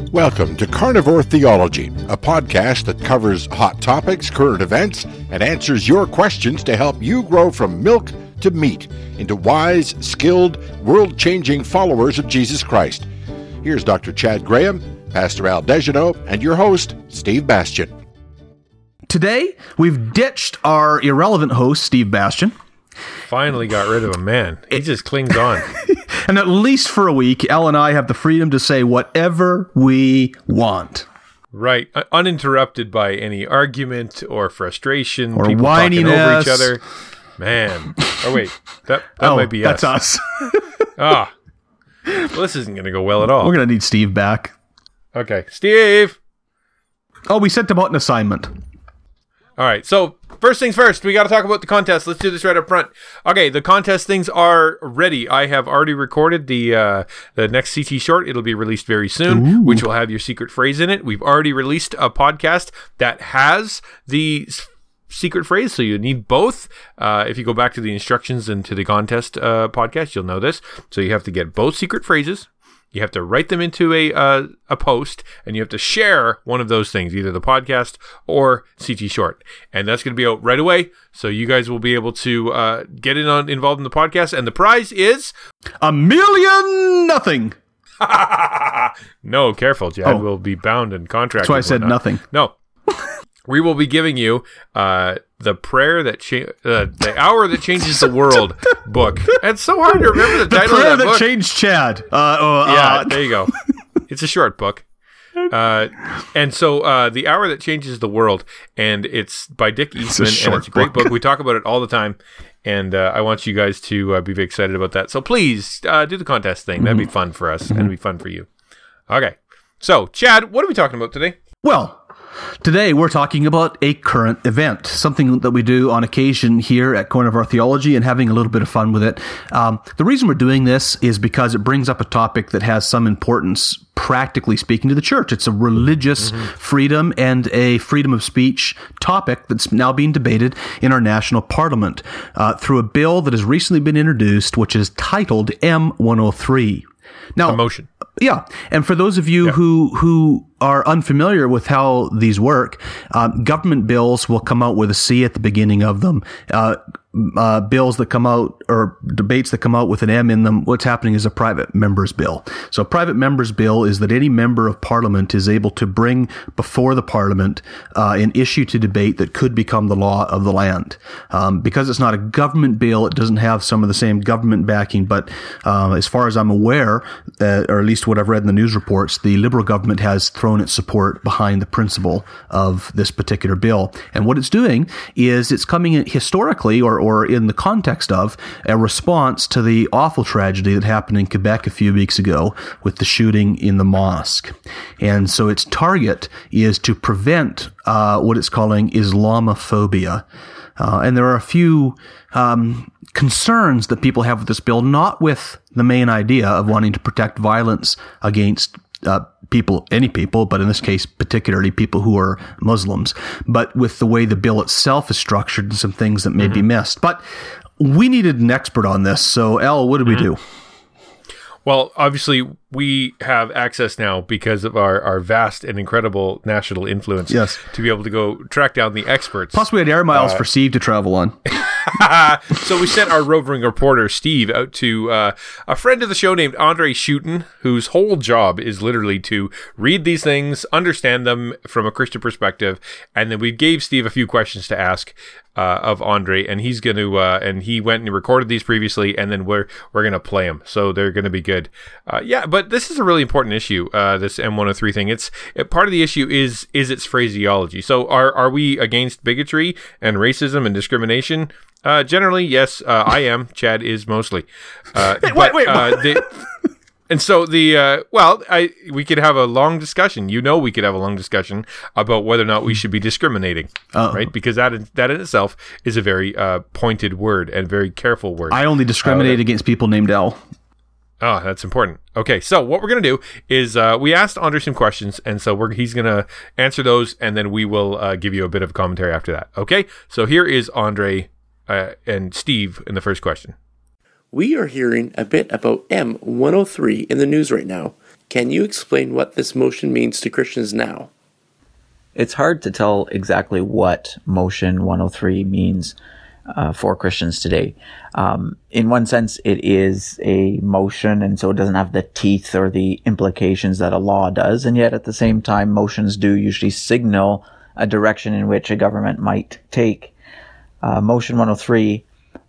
Welcome to Carnivore Theology, a podcast that covers hot topics, current events, and answers your questions to help you grow from milk to meat into wise, skilled, world-changing followers of Jesus Christ. Here's Dr. Chad Graham, Pastor Al Dejeneaux, and your host, Steve Bastian. Today, we've ditched our irrelevant host, Steve Bastian. Finally got rid of him, man. He just clings on. And at least for a week, Al and I have the freedom to say whatever we want. Right. Uninterrupted by any argument or frustration. Or people whininess. talking over each other. Man. Oh, wait. That might be us. That's us. Well, this isn't going to go well at all. We're going to need Steve back. Okay. Steve! Oh, we sent him out an assignment. All right, so first things first, we got to talk about the contest. Let's do this right up front. Okay, the contest things are ready. I have already recorded the next CT short. It'll be released very soon, which will have your secret phrase in it. We've already released a podcast that has the secret phrase, so you need both. If you go back to the instructions and to the contest podcast, you'll know this. So you have to get both secret phrases. You have to write them into a post, and you have to share one of those things, either the podcast or CT Short. And that's going to be out right away, so you guys will be able to get involved in the podcast. And the prize is... $1,000,000. No, careful, Chad. We'll be bound and contracted. That's why I said nothing. No. We will be giving you the prayer that the hour that changes the world book. It's so hard to remember the title of that book. The prayer that changed Chad. There you go. It's a short book. And so the hour that changes the world, and it's by Dick Eastman, and it's a great book. We talk about it all the time, and I want you guys to be very excited about that. So please do the contest thing. That'd be fun for us, and it'd be fun for you. Okay. So, Chad, what are we talking about today? Well, today we're talking about a current event, something that we do on occasion here at Carnivore Theology and having a little bit of fun with it. The reason we're doing this is because it brings up a topic that has some importance, practically speaking, to the church. It's a religious freedom and a freedom of speech topic that's now being debated in our national parliament through a bill that has recently been introduced, which is titled M103. Now, a motion. Yeah, and for those of you who are unfamiliar with how these work, government bills will come out with a C at the beginning of them. Bills that come out, or debates that come out with an M in them, what's happening is a private member's bill. So a private member's bill is that any member of parliament is able to bring before the parliament an issue to debate that could become the law of the land. Because it's not a government bill, it doesn't have some of the same government backing, but as far as I'm aware, or at least what I've read in the news reports, the Liberal government has thrown its support behind the principle of this particular bill. And what it's doing is it's coming in historically, or in the context of a response to the awful tragedy that happened in Quebec a few weeks ago with the shooting in the mosque. And so its target is to prevent what it's calling Islamophobia. And there are a few concerns that people have with this bill, not with the main idea of wanting to protect violence against any people, but in this case, particularly people who are Muslims, but with the way the bill itself is structured and some things that may be missed. But we needed an expert on this. So, Al, what did we do? Well, obviously, we have access now because of our vast and incredible national influence to be able to go track down the experts. Plus, we had air miles for Steve to travel on. So we sent our roving reporter, Steve, out to a friend of the show named Andre Schuten, whose whole job is literally to read these things, understand them from a Christian perspective, and then we gave Steve a few questions to ask of Andre, and he's going to, and he went and recorded these previously, and then we're going to play them, so they're going to be good. But this is a really important issue, this M103 thing. Part of the issue is its phraseology. So are we against bigotry and racism and discrimination? Generally, yes, I am. Chad is mostly. Wait. And so we could have a long discussion. We could have a long discussion about whether or not we should be discriminating, right? Because that in itself is a very pointed word and very careful word. I only discriminate against people named L. Oh, that's important. Okay, so what we're going to do is we asked Andre some questions, and so he's going to answer those, and then we will give you a bit of commentary after that. Okay, so here is Andre and Steve in the first question. We are hearing a bit about M103 in the news right now. Can you explain what this motion means to Christians now? It's hard to tell exactly what Motion 103 means for Christians today. In one sense, it is a motion, and so it doesn't have the teeth or the implications that a law does. And yet, at the same time, motions do usually signal a direction in which a government might take. Motion 103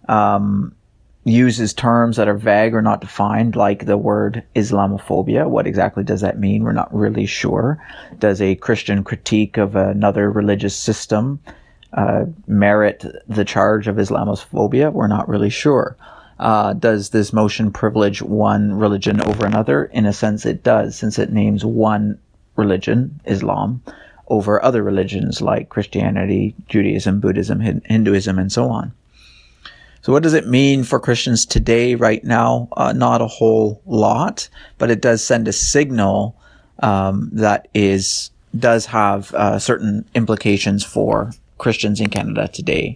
uses terms that are vague or not defined, like the word Islamophobia. What exactly does that mean? We're not really sure. Does a Christian critique of another religious system merit the charge of Islamophobia? We're not really sure. Does this motion privilege one religion over another? In a sense, it does, since it names one religion, Islam, over other religions like Christianity, Judaism, Buddhism, Hinduism, and so on. So what does it mean for Christians today, right now? Not a whole lot, but it does send a signal that does have certain implications for Christians in Canada today.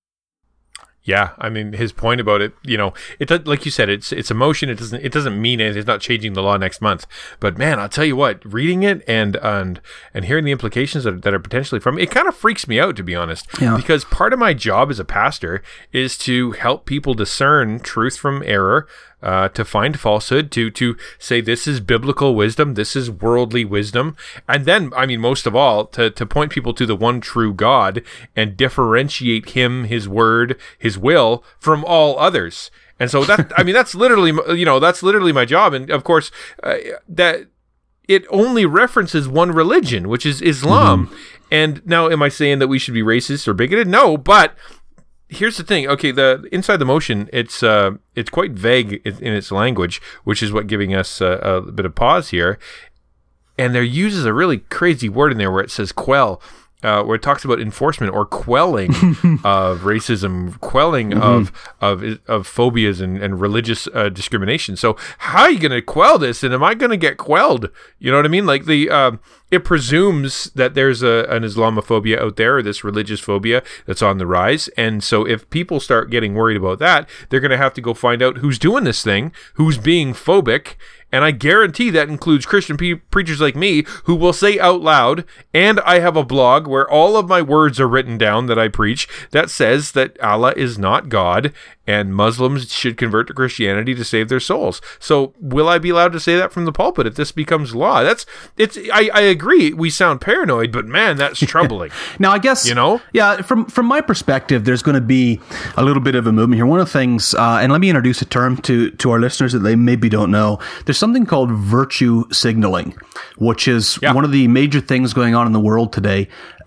Yeah, I mean, his point about it, it like you said, it's a motion. It doesn't mean anything. It's not changing the law next month. But man, I'll tell you what, reading it and hearing the implications that are potentially from it kind of freaks me out, to be honest. Yeah. Because part of my job as a pastor is to help people discern truth from error, to find falsehood, to say this is biblical wisdom, this is worldly wisdom, and then, I mean, most of all, to point people to the one true God and differentiate Him, His Word, His will from all others. And so that, I mean, that's literally my job. And of course, that it only references one religion, which is Islam. Mm-hmm. And now, am I saying that we should be racist or bigoted? No, but here's the thing. Okay, the inside the motion, it's quite vague in its language, which is what giving us a bit of pause here. And there uses a really crazy word in there where it says quell, where it talks about enforcement or quelling of racism, quelling of phobias and religious discrimination. So how are you going to quell this? And am I going to get quelled? You know what I mean? Like it presumes that there's an Islamophobia out there, or this religious phobia that's on the rise. And so if people start getting worried about that, they're going to have to go find out who's doing this thing, who's being phobic. And I guarantee that includes Christian preachers like me who will say out loud, and I have a blog where all of my words are written down that I preach that says that Allah is not God and Muslims should convert to Christianity to save their souls. So will I be allowed to say that from the pulpit if this becomes law? I agree, we sound paranoid, but man, that's troubling. Now, I guess, yeah, from my perspective, there's going to be a little bit of a movement here. One of the things, and let me introduce a term to our listeners that they maybe don't know. There's something called virtue signaling, which is one of the major things going on in the world today.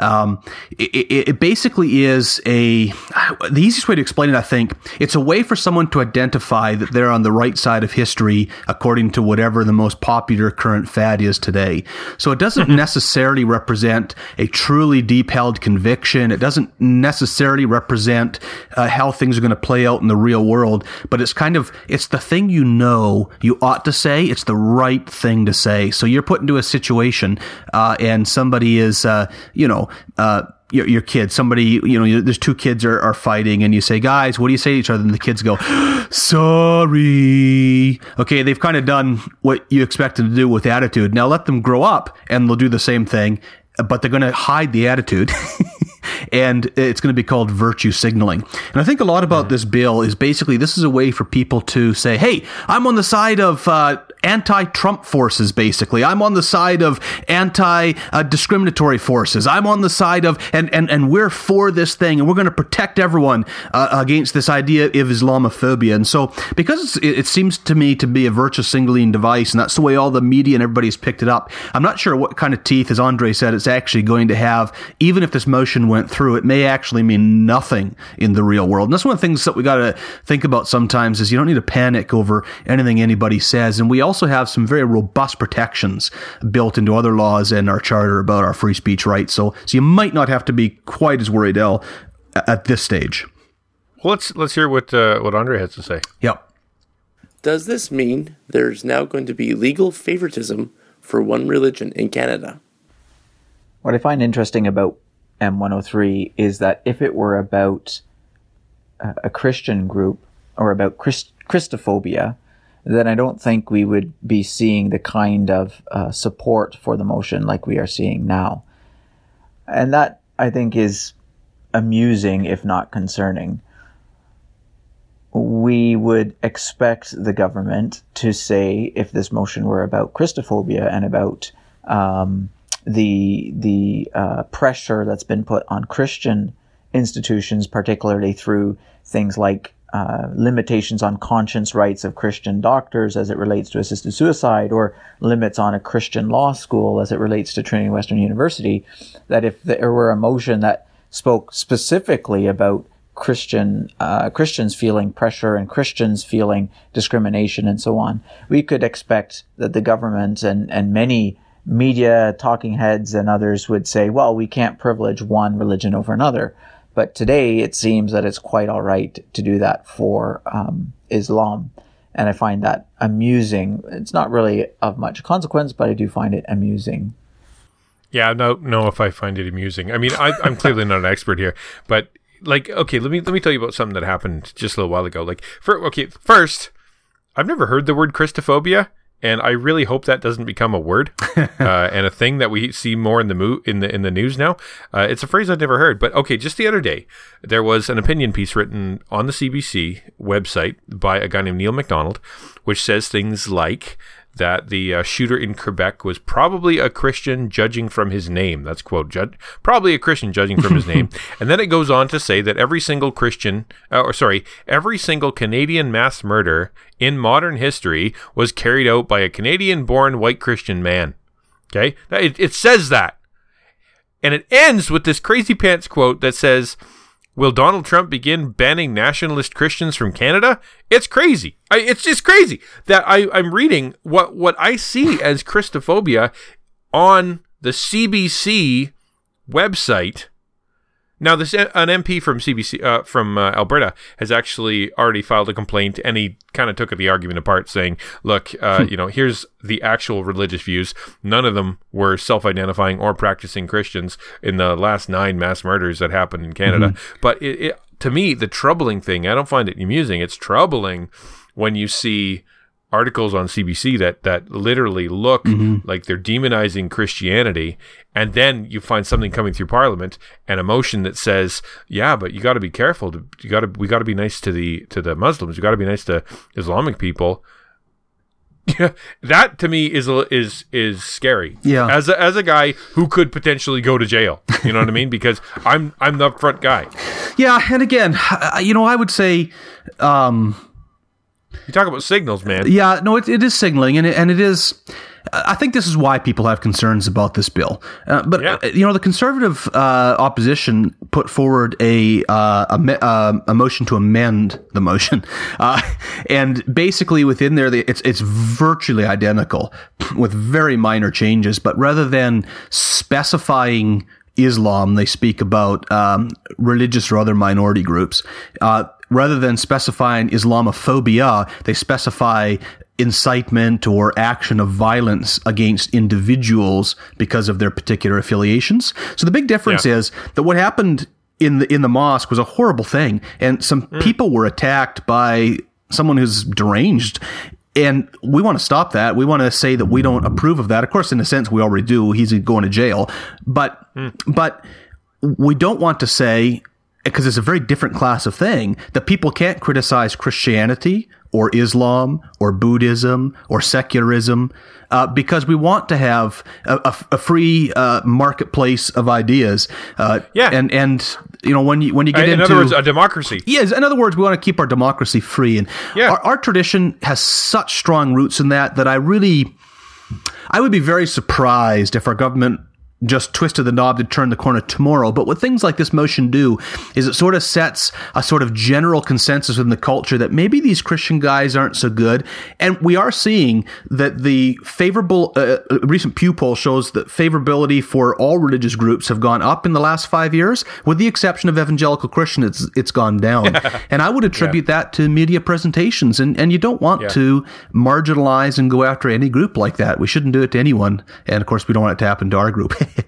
It basically is the easiest way to explain it, I think, it's a way for someone to identify that they're on the right side of history according to whatever the most popular current fad is today. So it doesn't necessarily represent a truly deep-held conviction. It doesn't necessarily represent how things are going to play out in the real world, but it's the thing you ought to say. It's the right thing to say. So you're put into a situation and somebody is, your kid, somebody, there's two kids are fighting, and you say, guys, what do you say to each other? And the kids go, sorry. Okay, they've kind of done what you expect them to do with attitude. Now let them grow up, and they'll do the same thing, but they're going to hide the attitude. And it's going to be called virtue signaling. And I think a lot about this bill is basically this is a way for people to say, hey, I'm on the side of anti-Trump forces, basically. I'm on the side of anti-discriminatory forces. I'm on the side of, and we're for this thing, and we're going to protect everyone against this idea of Islamophobia. And so because it seems to me to be a virtue signaling device, and that's the way all the media and everybody's picked it up, I'm not sure what kind of teeth, as Andre said, it's actually going to have. Even if this motion went through, it may actually mean nothing in the real world. And that's one of the things that we got to think about sometimes is you don't need to panic over anything anybody says. And we also have some very robust protections built into other laws and our charter about our free speech rights. So you might not have to be quite as worried, El, at this stage. Well, let's hear what Andre has to say. Yep. Does this mean there's now going to be legal favoritism for one religion in Canada? What I find interesting about M103 is that if it were about a Christian group or about Christophobia, then I don't think we would be seeing the kind of support for the motion like we are seeing now. And that, I think, is amusing, if not concerning. We would expect the government to say, if this motion were about Christophobia and about the pressure that's been put on Christian institutions, particularly through things like limitations on conscience rights of Christian doctors as it relates to assisted suicide, or limits on a Christian law school as it relates to Trinity Western University, that if there were a motion that spoke specifically about Christians feeling pressure and Christians feeling discrimination and so on, we could expect that the government and many media talking heads and others would say, well, we can't privilege one religion over another. But today, it seems that it's quite all right to do that for Islam. And I find that amusing. It's not really of much consequence, but I do find it amusing. Yeah, no, if I find it amusing. I mean, I'm clearly not an expert here, but like, okay, let me tell you about something that happened just a little while ago. Like, first, I've never heard the word Christophobia. And I really hope that doesn't become a word and a thing that we see more in the news now. It's a phrase I've never heard. But okay, just the other day, there was an opinion piece written on the CBC website by a guy named Neil MacDonald, which says things like that the shooter in Quebec was probably a Christian judging from his name. That's quote, probably a Christian judging from his name. And then it goes on to say that every single Canadian mass murder in modern history was carried out by a Canadian-born white Christian man. Okay? It says that. And it ends with this crazy pants quote that says, will Donald Trump begin banning nationalist Christians from Canada? It's crazy. It's just crazy that I'm reading what I see as Christophobia on the CBC website. Now, an MP from CBC from Alberta has actually already filed a complaint, and he kind of took the argument apart, saying, "Look, here's the actual religious views. None of them were self-identifying or practicing Christians in the last 9 mass murders that happened in Canada." Mm-hmm. But to me, the troubling thing, I don't find it amusing. It's troubling when you see articles on CBC that literally look like they're demonizing Christianity, and then you find something coming through Parliament and a motion that says, "Yeah, but you got to be careful. We got to be nice to the Muslims. You got to be nice to Islamic people." Yeah, that to me is scary. Yeah, as a guy who could potentially go to jail, you know what I mean? Because I'm the upfront guy. Yeah, and again, I would say. You talk about signals, man. Yeah, no, it is signaling, and it is. I think this is why people have concerns about this bill. The conservative opposition put forward a motion to amend the motion, and basically within there, it's virtually identical with very minor changes. But rather than specifying Islam, they speak about religious or other minority groups. Rather than specifying Islamophobia, they specify incitement or action of violence against individuals because of their particular affiliations. So the big difference is that what happened in the mosque was a horrible thing, and some people were attacked by someone who's deranged. And we want to stop that. We want to say that we don't approve of that. Of course, in a sense, we already do. He's going to jail. But we don't want to say, because it's a very different class of thing, that people can't criticize Christianity or Islam or Buddhism or secularism, because we want to have a free marketplace of ideas. And when you get into, in other words, a democracy. Yes, in other words, we want to keep our democracy free, and our tradition has such strong roots in that I would be very surprised if our government just twisted the knob to turn the corner tomorrow. But what things like this motion do is it sort of sets a sort of general consensus within the culture that maybe these Christian guys aren't so good. And we are seeing that the favorable, recent Pew poll shows that favorability for all religious groups have gone up in the last 5 years, with the exception of evangelical Christian, it's gone down. And I would attribute that to media presentations. And you don't want to marginalize and go after any group like that. We shouldn't do it to anyone. And of course, we don't want it to happen to our group.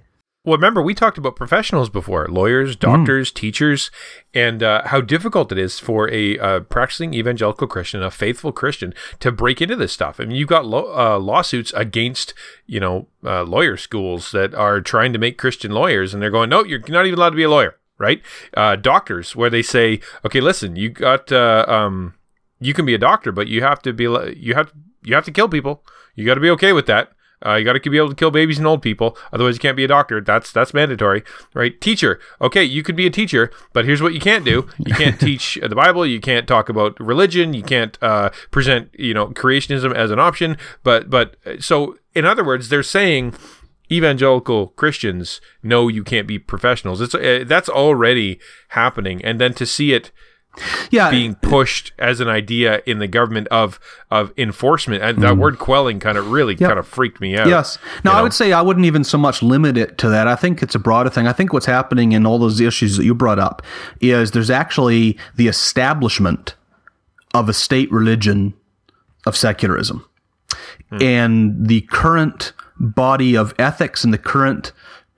Well, remember, we talked about professionals before, lawyers, doctors, teachers, and how difficult it is for a practicing evangelical Christian, a faithful Christian, to break into this stuff. I mean, you've got lawsuits against, lawyer schools that are trying to make Christian lawyers, and they're going, no, you're not even allowed to be a lawyer, right? Doctors, where they say, okay, listen, you got, you can be a doctor, but you have to be, you have to kill people. You got to be okay with that. You got to be able to kill babies and old people. Otherwise, you can't be a doctor. That's mandatory, right? Teacher. Okay, you could be a teacher, but here's what you can't do. You can't teach the Bible. You can't talk about religion. You can't present, creationism as an option. But so, in other words, they're saying evangelical Christians, no, you can't be professionals. That's already happening. And then to see it being pushed as an idea in the government of enforcement, and that word quelling kind of freaked me out. Yes. Now, I would say I wouldn't even so much limit it to that. I think it's a broader thing. I think what's happening in all those issues that you brought up is there's actually the establishment of a state religion of secularism. And the current body of ethics and the current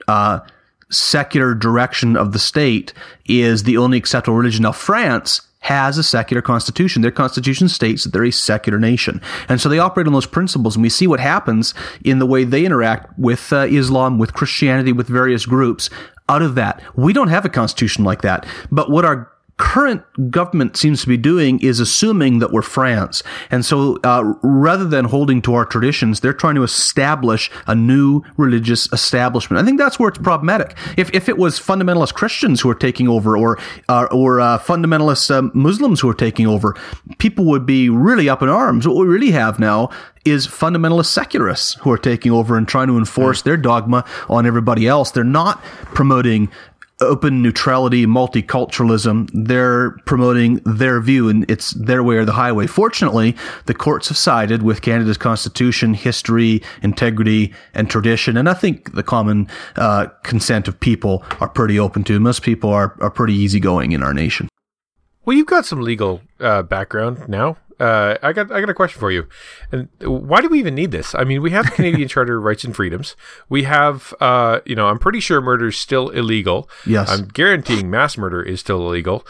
secular direction of the state is the only acceptable religion. Now, France has a secular constitution. Their constitution states that they're a secular nation. And so they operate on those principles, and we see what happens in the way they interact with Islam, with Christianity, with various groups. Out of that, we don't have a constitution like that. But what our current government seems to be doing is assuming that we're France. And so rather than holding to our traditions, they're trying to establish a new religious establishment. I think that's where it's problematic. If it was fundamentalist Christians who are taking over or fundamentalist Muslims who are taking over, people would be really up in arms. What we really have now is fundamentalist secularists who are taking over and trying to enforce their dogma on everybody else. They're not promoting open neutrality, multiculturalism. They're promoting their view, and it's their way or the highway. Fortunately, the courts have sided with Canada's constitution, history, integrity, and tradition, and I think the common consent of people are pretty open to. Most people are pretty easygoing in our nation. Well, you've got some legal background now. I got a question for you. And why do we even need this? I mean, we have the Canadian Charter of Rights and Freedoms. We have, I'm pretty sure murder is still illegal. Yes. I'm guaranteeing mass murder is still illegal.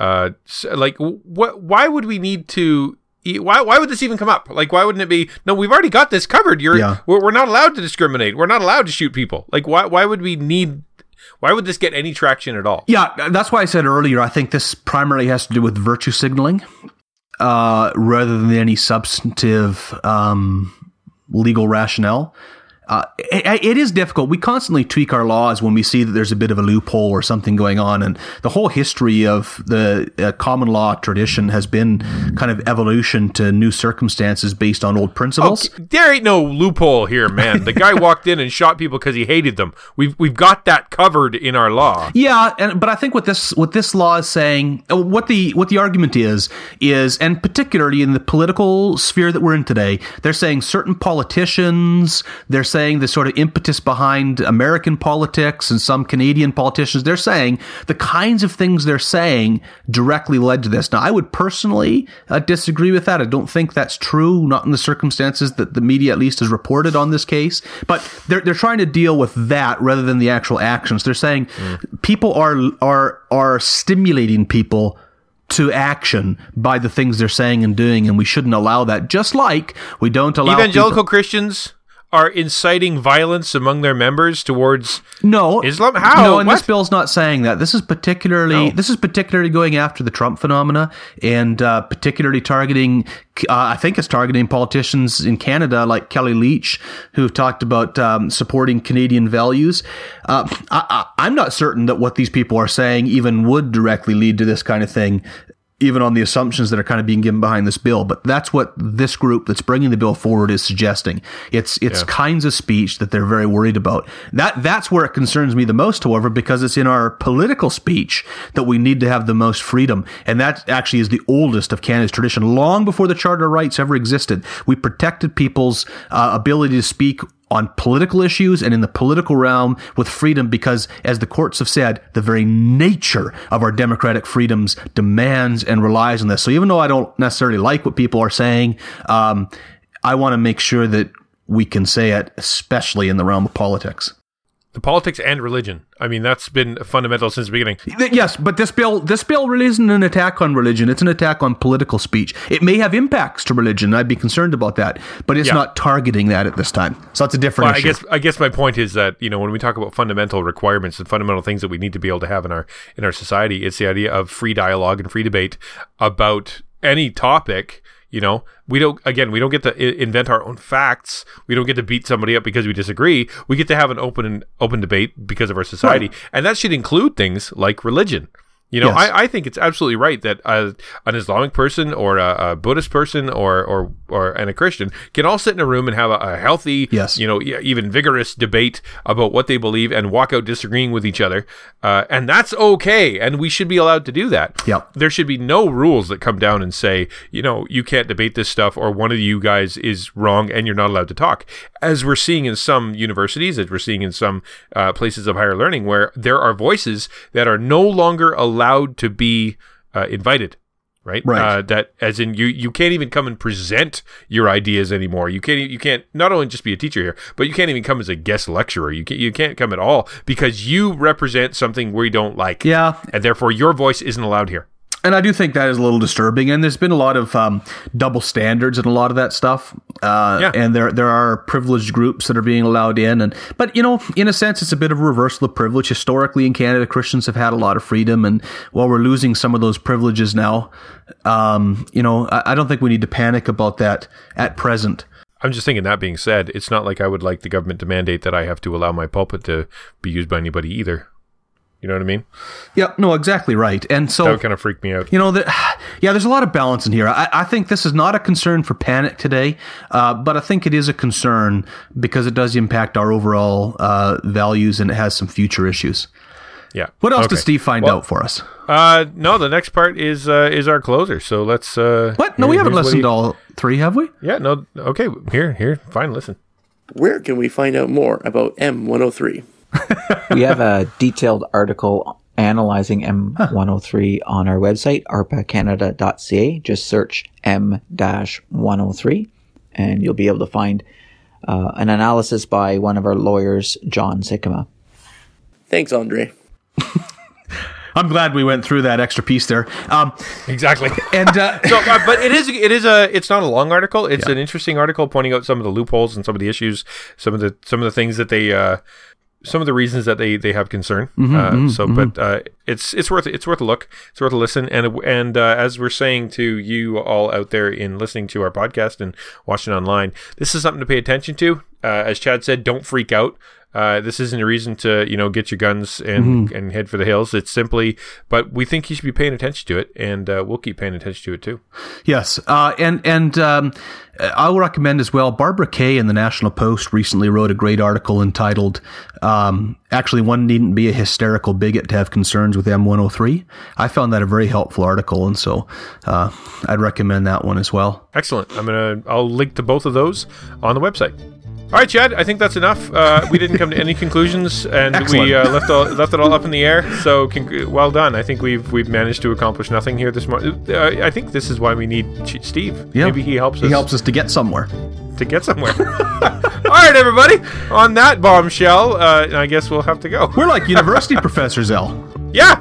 Why would we need to? Why would this even come up? Like, why wouldn't it be? No, we've already got this covered. We're not allowed to discriminate. We're not allowed to shoot people. Like, why would we need? Why would this get any traction at all? Yeah, that's why I said earlier, I think this primarily has to do with virtue signaling. Rather than any substantive legal rationale. It is difficult. We constantly tweak our laws when we see that there's a bit of a loophole or something going on. And the whole history of the common law tradition has been kind of evolution to new circumstances based on old principles. Oh, there ain't no loophole here, man. The guy walked in and shot people because he hated them. We've got that covered in our law. Yeah, but I think what this law is saying, what the argument is, and particularly in the political sphere that we're in today, they're saying certain politicians, they're saying the sort of impetus behind American politics and some Canadian politicians, they're saying the kinds of things they're saying directly led to this. Now, I would personally disagree with that. I don't think that's true, not in the circumstances that the media at least has reported on this case. But they're trying to deal with that rather than the actual actions. They're saying people are stimulating people to action by the things they're saying and doing, and we shouldn't allow that. Just like we don't allow evangelical Christians are inciting violence among their members towards Islam? How? No, and this bill's not saying that. This is particularly going after the Trump phenomena and particularly targeting, I think it's targeting politicians in Canada like Kelly Leitch, who have talked about supporting Canadian values. I'm not certain that what these people are saying even would directly lead to this kind of thing, even on the assumptions that are kind of being given behind this bill. But that's what this group that's bringing the bill forward is suggesting. It's kinds of speech that they're very worried about. That's where it concerns me the most, however, because it's in our political speech that we need to have the most freedom. And that actually is the oldest of Canada's tradition. Long before the Charter of Rights ever existed, we protected people's ability to speak on political issues and in the political realm with freedom because, as the courts have said, the very nature of our democratic freedoms demands and relies on this. So even though I don't necessarily like what people are saying, I want to make sure that we can say it, especially in the realm of politics. The politics and religion. I mean, that's been fundamental since the beginning. Yes, but this bill really isn't an attack on religion. It's an attack on political speech. It may have impacts to religion. I'd be concerned about that, but it's not targeting that at this time. So it's a different issue. I guess my point is that, you know, when we talk about fundamental requirements and fundamental things that we need to be able to have in our society, it's the idea of free dialogue and free debate about any topic. You know, we don't get to invent our own facts. We don't get to beat somebody up because we disagree. We get to have an open debate because of our society. Right. And that should include things like religion. You know, yes. I think it's absolutely right that an Islamic person or a Buddhist person or and a Christian can all sit in a room and have a healthy, yes. you know, even vigorous debate about what they believe and walk out disagreeing with each other. And that's okay. And we should be allowed to do that. Yep. There should be no rules that come down and say, you know, you can't debate this stuff, or one of you guys is wrong and you're not allowed to talk. As we're seeing in some universities, as we're seeing in some places of higher learning, where there are voices that are no longer allowed to be invited, right? That as in you can't even come and present your ideas anymore. You can't not only just be a teacher here, but you can't even come as a guest lecturer. You can't come at all because you represent something we don't like. Yeah, and therefore your voice isn't allowed here. And I do think that is a little disturbing. And there's been a lot of double standards in a lot of that stuff. And there are privileged groups that are being allowed in. But, you know, in a sense, it's a bit of a reversal of privilege. Historically, in Canada, Christians have had a lot of freedom. And while we're losing some of those privileges now, you know, I don't think we need to panic about that at present. I'm just thinking, that being said, it's not like I would like the government to mandate that I have to allow my pulpit to be used by anybody either. You know what I mean? Yeah, no, exactly right. And so that would kind of freak me out. You know, there's a lot of balance in here. I think this is not a concern for panic today, but I think it is a concern because it does impact our overall values, and it has some future issues. Yeah. What else does Steve find out for us? No, the next part is our closer. So let's. What? No, we haven't listened to all three, have we? Yeah. No. Okay. Here. Fine. Listen. Where can we find out more about M103? We have a detailed article analyzing M103 on our website, arpacanada.ca. Just search M-103, and you'll be able to find an analysis by one of our lawyers, John Sikima. Thanks, Andre. I'm glad we went through that extra piece there. Exactly. And but it's not a long article. It's an interesting article pointing out some of the loopholes and some of the issues, some of the things that they. Some of the reasons that they have concern. But it's worth a look. It's worth a listen. And as we're saying to you all out there in listening to our podcast and watching online, this is something to pay attention to. As Chad said, don't freak out. This isn't a reason to, you know, get your guns and head for the hills. It's simply, but we think you should be paying attention to it, and we'll keep paying attention to it too. Yes, and I will recommend as well. Barbara Kay in the National Post recently wrote a great article entitled, actually, one needn't be a hysterical bigot to have concerns with M103. I found that a very helpful article, and so I'd recommend that one as well. Excellent. I'll link to both of those on the website. All right, Chad, I think that's enough. We didn't come to any conclusions, and we left it all up in the air. So, well done. I think we've managed to accomplish nothing here this morning. I think this is why we need Steve. Yeah. Maybe he helps us. He helps us to get somewhere. All right, everybody. On that bombshell, I guess we'll have to go. We're like university professors, Al. Yeah.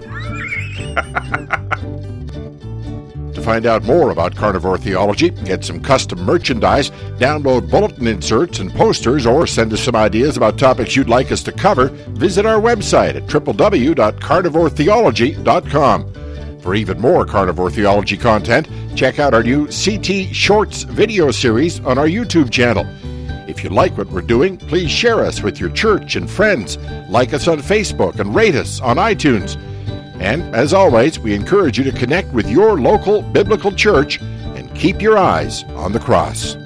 To find out more about carnivore theology, get some custom merchandise, download bulletin inserts and posters, or send us some ideas about topics you'd like us to cover, visit our website at www.carnivoretheology.com. For even more carnivore theology content, check out our new CT Shorts video series on our YouTube channel. If you like what we're doing, please share us with your church and friends, like us on Facebook, and rate us on iTunes. And, as always, we encourage you to connect with your local biblical church and keep your eyes on the cross.